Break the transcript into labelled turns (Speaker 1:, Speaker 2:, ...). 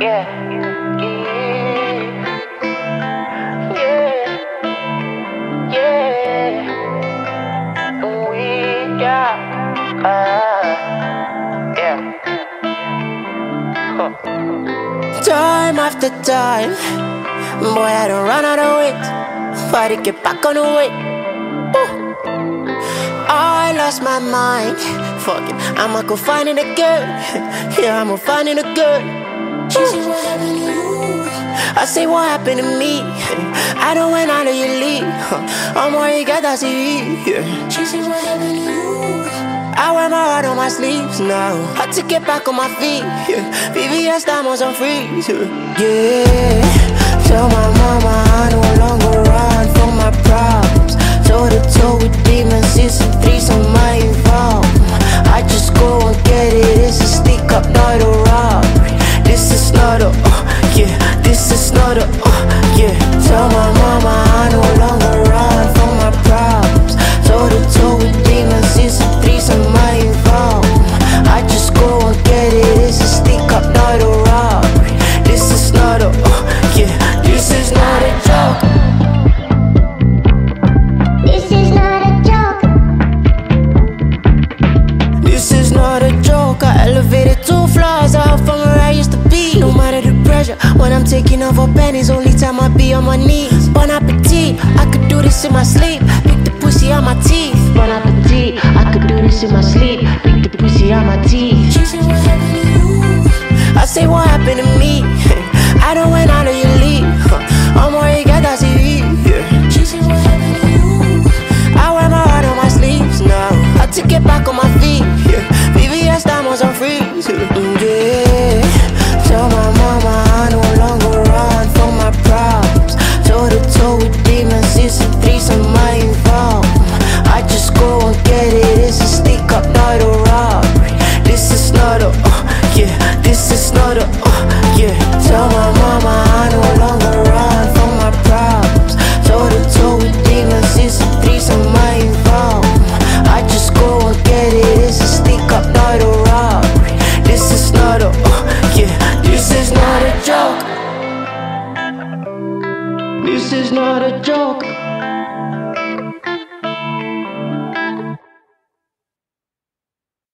Speaker 1: Yeah, yeah, yeah, yeah. We got, yeah.
Speaker 2: Time after time, boy, I don't run out of wit. But to get back on the way. I lost my mind. Fuck it, I'ma go find it again. Yeah, I'ma find it again. She said, what happened to you? I say, what happened to me? I don't went out of your league. I'm all you got, that's it. She said, what happened to you? I wear my heart on my sleeves now. Had to get back on my feet. VVS diamonds on freeze. Yeah, tell my mama I no longer run from my problems. Toe to toe with demons, it's a threesome, I involved. I just go and get it, it's a stick up, not a robbery. This is not a, yeah, this is not a, yeah. Tell my mama I no longer run from my problems. Toe to toe with demons, it's a threesome, I involved. I just go and get it, it's a stick up, not a robbery. This is not a, yeah, this is not a joke.
Speaker 3: This is not a joke.
Speaker 2: This is not a joke. I elevated 2 floors out from where I used to be. No matter the pressure, when I'm taking over pennies, only time I be on my knees. Bon appetit, I could do this in my sleep. Pick the pussy on my teeth. Bon appetit, I could do this in my sleep. Pick the pussy on my teeth. She said, what happened to you? I say, what happened to me? I don't went out of your league. I'm all you got, that's it. She said, what happened to you? I wear my heart on my sleeves now. Had to get back on my feet. VVS diamonds on freeze. Yeah, tell my mama I no longer run from my problems. Toe to toe with demons, it's a threesome, I involved. I just go and get it, it's a stick up, not a robbery. This is not a, yeah, this is not a, yeah. Tell my mama I no longer run from my problems. Toe to toe with demons, it's a threesome, I involved. I just go and get it, it's a stick up, not a robbery. This is not a, yeah, this is not a joke. This is not a joke.